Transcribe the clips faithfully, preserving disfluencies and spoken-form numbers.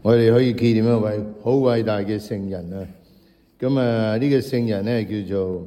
我哋可以紀念一位好偉大嘅聖人啊！咁啊，呢個聖人咧叫做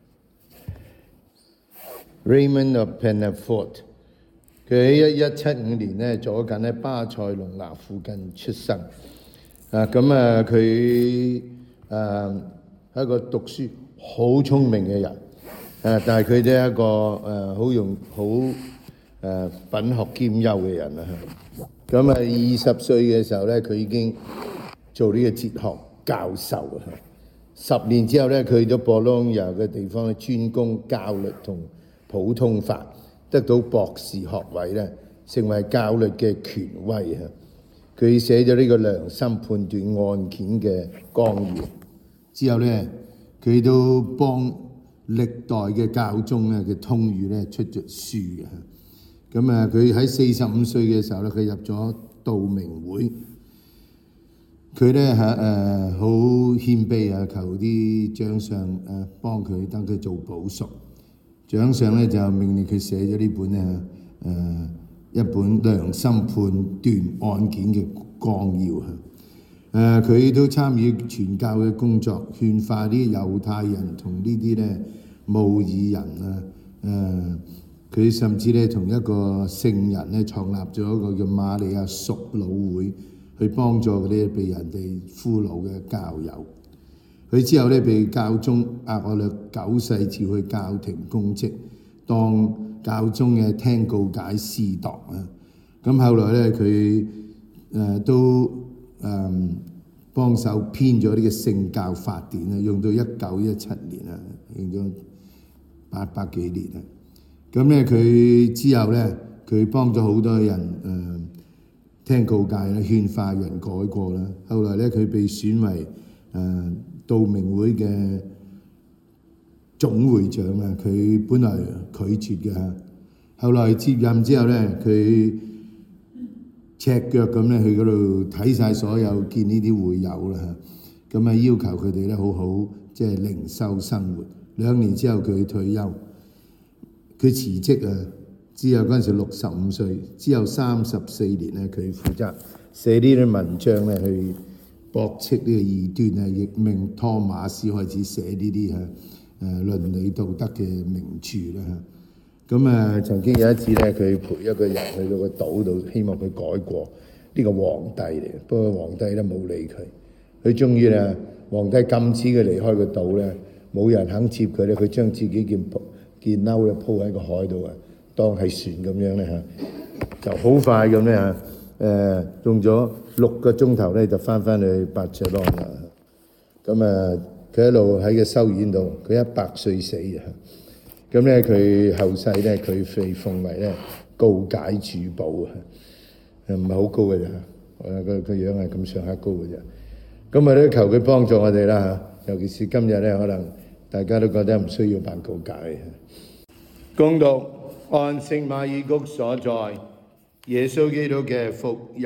Raymond of Penafort。佢喺一一七五年咧，左近喺巴塞隆拿附近出生。啊，咁啊，佢誒係一個讀書好聰明嘅人。誒，但係佢都係一個誒好用好誒品學兼優嘅人啊！咁啊，二十歲嘅時候咧，佢已經做呢個哲學教授啊。十年之後咧，佢去咗博隆亞嘅地方咧，專攻教律同普通法，得到博士學位咧，成為教律嘅權威啊。佢寫咗呢個良心判斷案件嘅綱要之後咧，佢都幫歷代嘅教宗咧嘅通諭咧出咗書啊。咁啊，佢喺四十五歲嘅時候咧，佢入咗道明會。佢咧嚇誒好謙卑啊，求啲長上誒幫佢，等佢做補贖。長上咧就命令佢寫咗呢本咧誒、呃、一本良心判斷案件嘅綱要啊。誒佢都參與傳教嘅工作，勸化啲猶太人同呢啲咧慕爾人啊。誒、呃佢甚至咧同一個聖人咧創立咗一個叫瑪利亞贖老會，去幫助嗰啲被人哋俘虜嘅教友。佢之後咧被教宗額我略九世召去教廷公職，當教宗嘅聽告解司鐸啊。咁後來咧佢誒都誒、呃、幫手編咗呢個聖教法典啊，用到一九一七年啊，用咗八百幾年啊。咁咧佢之後咧，佢幫咗好多人誒、呃、聽告解啦，勸化人改過啦。後來咧佢被選為誒、呃、道明會嘅總會長啊，佢本來拒絕嘅嚇，後來接任之後咧，佢赤腳咁咧去嗰度睇晒所有見呢啲會友啦嚇，咁啊要求佢哋咧好好即係靈修生活。兩年之後佢退休。佢辭職啊！之後嗰陣時六十五歲，之後三十四年咧，佢負責寫呢啲文章咧，去駁斥呢個異端啊，譯命托馬斯開始寫呢啲嚇誒倫理道德嘅名著啦嚇。咁啊，曾經有一次咧，佢陪一個人去到個島度，希望佢改過呢、這個皇帝嚟，不過皇帝都冇理佢。佢終於咧，皇帝禁止佢離開個島咧，冇人肯接佢咧，佢將自己件件褸咧鋪喺個海度啊，當係船咁樣咧嚇，就好快咁咧嚇誒，用咗六個鐘頭咧就翻返去巴塞隆啦。咁啊，佢一路喺個修院度，佢一百歲死啊。咁咧佢後世咧，佢被奉為咧告解主保啊，唔係好高嘅啫，誒個個樣係咁上下高嘅啫。咁啊都求佢幫助我哋啦嚇，尤其是今日咧，可能大家都覺得唔需要辦告解。恭讀按聖馬爾谷所在耶穌基督嘅福音。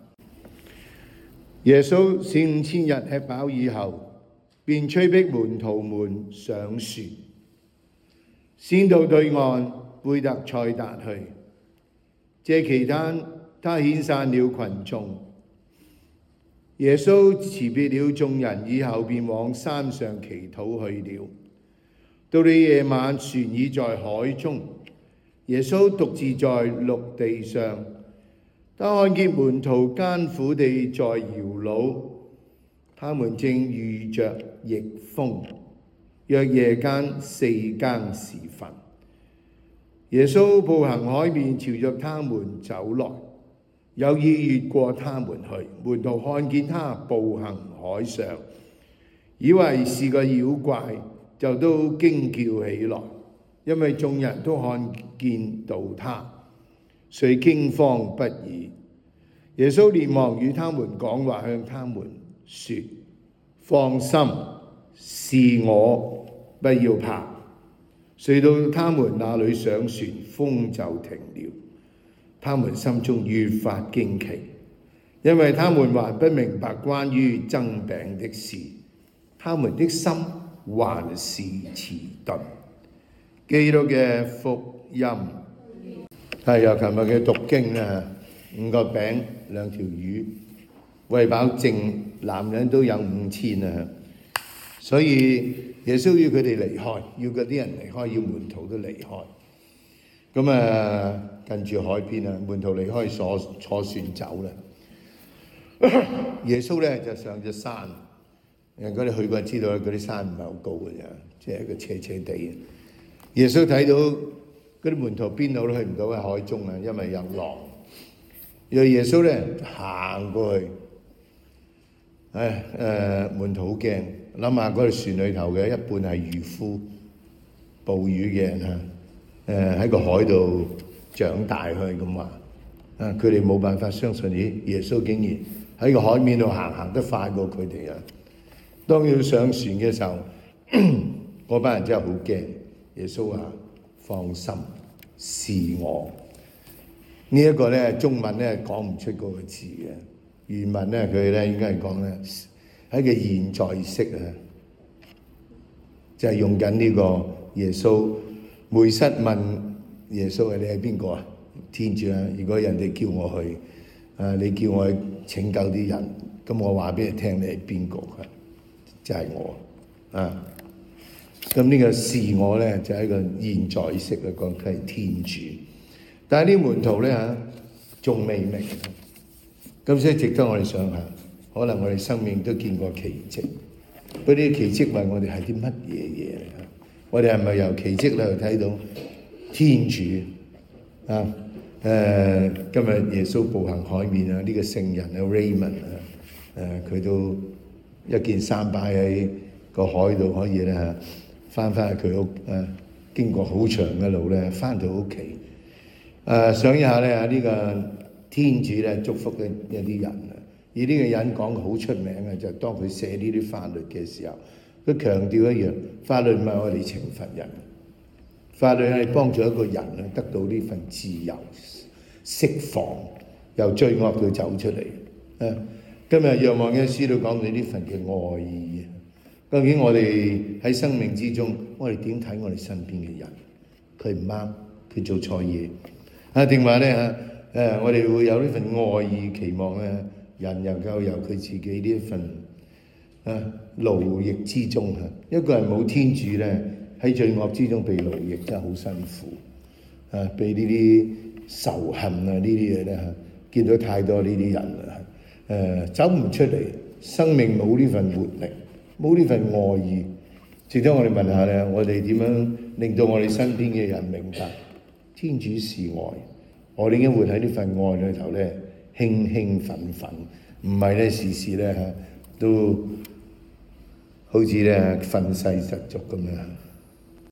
耶穌四五千日吃飽以後，便催逼門徒們上船，先到對岸貝特賽達去。這期間，他遣散了群眾。耶穌辭別了眾人以後，便往山上祈禱去了。到了夜晚，船已在海中，耶穌獨自在陸地上。他看見門徒艱苦地在搖橹，他們正遇着逆風，約夜間四更時分。耶穌步行海面，朝着他們走來，有意越過他們去。門徒看見他步行海上，以為是個妖怪，就都驚叫起來，因為眾人都看見到他，遂驚慌不已。耶穌連忙與他們講話，向他們說：放心，是我，不要怕。遂到他們那裏上船，風就停了。他們心中越發驚奇，因為他們還不明白關於增餅的事，他們的心還是遲鈍。基督嘅福音係由琴日嘅讀經啊，五個餅兩條魚， 餵飽淨男人都有五千啊！所以耶穌要佢哋離開，要嗰啲人離開，要門徒都離開。咁啊，近住海邊啊，門徒離開坐坐船走啦。耶穌咧就上咗山，如果你去過知道嗰啲山唔係好高嘅啫，即係一個斜斜地。耶穌睇到嗰啲門徒邊度都去唔到喺海中啊，因為有浪。若耶穌咧行過去，唉誒門徒好驚，諗下嗰條船裏頭嘅一半係漁夫、捕魚嘅人啊，誒喺個海度長大去咁話，啊佢哋冇辦法相信咦耶穌竟然喺個海面度行，行得快過佢哋啊！當要上船嘅時候，嗰班人真係好驚。耶穌話：放心，是我。呢一個咧中文咧講唔出嗰個字嘅，原文咧佢咧應該係講咧喺個現在式啊，就係用緊呢個耶穌。梅瑟問耶穌：你係邊個啊？天主啊！如果人哋叫我去，啊你叫我去拯救啲人，咁我話俾你聽，你係邊個啊？就係我啊！咁呢個是我咧，就係一個現在式嚟講，佢係天主。但係啲門徒咧嚇，仲未明，咁所以值得我哋想下，可能我哋生命都見過奇蹟。嗰啲奇蹟為我哋係啲乜嘢嘢嚟啊？我哋係咪由奇蹟咧睇到天主啊？誒，今日耶穌步行海面啊，呢個聖人啊 Raymond 啊，誒佢都一件衫擺喺個海度，可以咧嚇翻返去佢屋誒，經過好長嘅路咧，翻到屋企。誒想一下咧，呢個天主咧祝福一一啲人啊！而呢個人講好出名嘅，就係當佢寫呢啲法律嘅時候，佢強調一樣：法律唔係我哋懲罰人，法律係幫助一個人啊得到呢份自由、釋放，由罪惡度走出嚟。誒，今日《若望》嘅書都講到呢份嘅愛意。究竟我哋喺生命之中，我哋點睇我哋身邊嘅人？佢唔啱，佢做錯嘢。啊，定話咧嚇誒，我哋會有呢份愛意，期望咧人能夠由佢自己呢一份啊勞役之中嚇。一個人冇天主咧，喺罪惡之中被勞役真係好辛苦啊！被呢啲仇恨啊呢啲嘢咧嚇，見到太多呢啲人啦誒，走唔出嚟，生命冇呢份活力，冇呢份愛意。值得我哋問下咧，我哋點樣令到我哋身邊嘅人明白？天主是愛，我哋應該活喺呢份愛裏頭咧，興興奮奮，唔係咧時時咧嚇都好似咧憤世嫉俗咁樣。